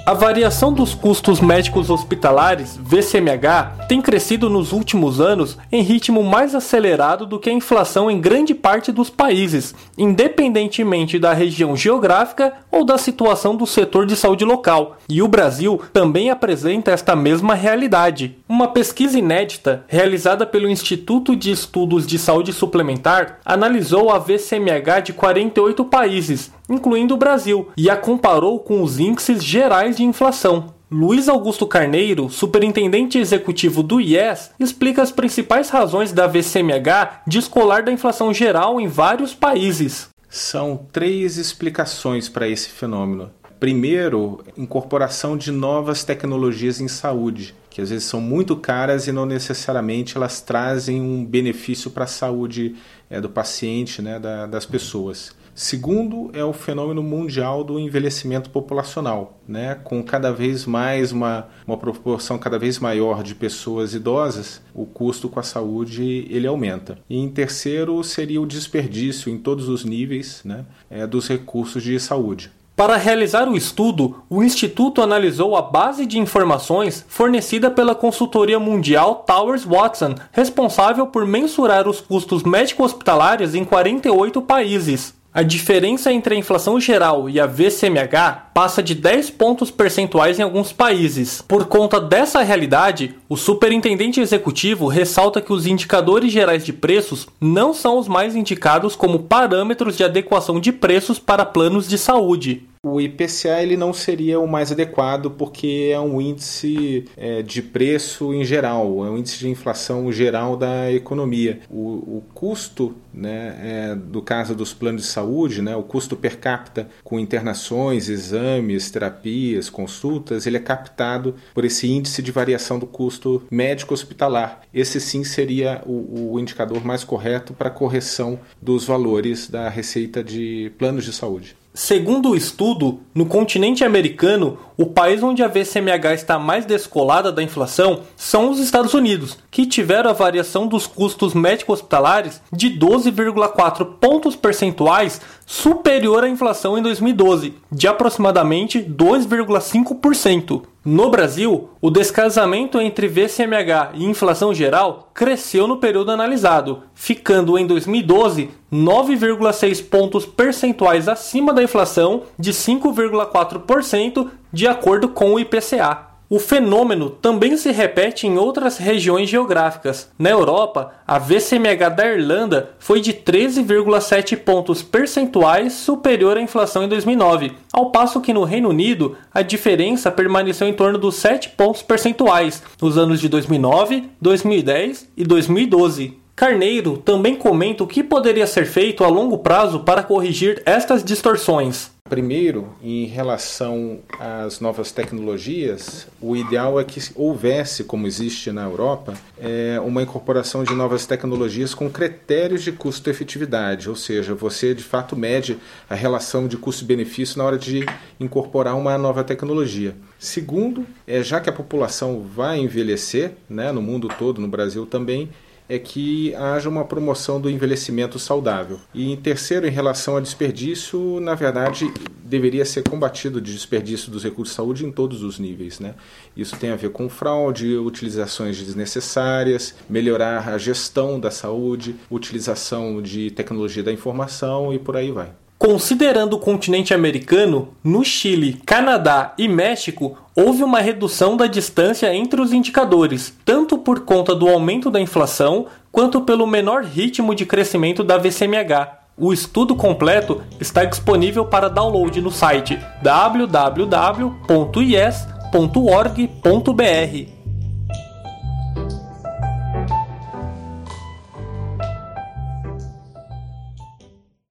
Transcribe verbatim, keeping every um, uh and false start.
A variação dos custos médicos hospitalares, V C M H, tem crescido nos últimos anos em ritmo mais acelerado do que a inflação em grande parte dos países, independentemente da região geográfica ou da situação do setor de saúde local. E o Brasil também apresenta esta mesma realidade. Uma pesquisa inédita, realizada pelo Instituto de Estudos de Saúde Suplementar, analisou a V C M H de quarenta e oito países, incluindo o Brasil, e a comparou com os índices gerais de inflação. Luiz Augusto Carneiro, superintendente executivo do I E S, explica as principais razões da V C M H descolar da inflação geral em vários países. São três explicações para esse fenômeno. Primeiro, incorporação de novas tecnologias em saúde, que às vezes são muito caras e não necessariamente elas trazem um benefício para a saúde é, do paciente, né, da, das pessoas. Segundo, é o fenômeno mundial do envelhecimento populacional, né? Com cada vez mais uma, uma proporção cada vez maior de pessoas idosas, o custo com a saúde ele aumenta. E em terceiro, seria o desperdício em todos os níveis, né, é, dos recursos de saúde. Para realizar o estudo, o Instituto analisou a base de informações fornecida pela consultoria mundial Towers Watson, responsável por mensurar os custos médico-hospitalares em quarenta e oito países. A diferença entre a inflação geral e a V C M H passa de dez pontos percentuais em alguns países. Por conta dessa realidade, o superintendente executivo ressalta que os indicadores gerais de preços não são os mais indicados como parâmetros de adequação de preços para planos de saúde. O I P C A ele não seria o mais adequado porque é um índice é, de preço em geral, é um índice de inflação geral da economia. O, o custo, né, é, do caso dos planos de saúde, né, o custo per capita com internações, exames, terapias, consultas, ele é captado por esse índice de variação do custo médico hospitalar. Esse sim seria o, o indicador mais correto para a correção dos valores da receita de planos de saúde. Segundo o estudo, no continente americano, o país onde a V C M H está mais descolada da inflação são os Estados Unidos, que tiveram a variação dos custos médico-hospitalares de doze vírgula quatro pontos percentuais superior à inflação em dois mil e doze, de aproximadamente dois vírgula cinco por cento. No Brasil, o descasamento entre V C M H e inflação geral cresceu no período analisado, ficando em dois mil e doze nove vírgula seis pontos percentuais acima da inflação de cinco vírgula quatro por cento, de acordo com o I P C A. O fenômeno também se repete em outras regiões geográficas. Na Europa, a V C M H da Irlanda foi de treze vírgula sete pontos percentuais superior à inflação em dois mil e nove, ao passo que no Reino Unido a diferença permaneceu em torno dos sete pontos percentuais nos anos de dois mil e nove, dois mil e dez e dois mil e doze. Carneiro também comenta o que poderia ser feito a longo prazo para corrigir estas distorções. Primeiro, em relação às novas tecnologias, o ideal é que houvesse, como existe na Europa, é, uma incorporação de novas tecnologias com critérios de custo-efetividade, ou seja, você de fato mede a relação de custo-benefício na hora de incorporar uma nova tecnologia. Segundo, é, já que a população vai envelhecer, né, no mundo todo, no Brasil também, é que haja uma promoção do envelhecimento saudável. E em terceiro, em relação ao desperdício, na verdade, deveria ser combatido o desperdício dos recursos de saúde em todos os níveis, né? Isso tem a ver com fraude, utilizações desnecessárias, melhorar a gestão da saúde, utilização de tecnologia da informação e por aí vai. Considerando o continente americano, no Chile, Canadá e México, houve uma redução da distância entre os indicadores, tanto por conta do aumento da inflação, quanto pelo menor ritmo de crescimento da V C M H. O estudo completo está disponível para download no site w w w ponto i e s ponto org ponto b r.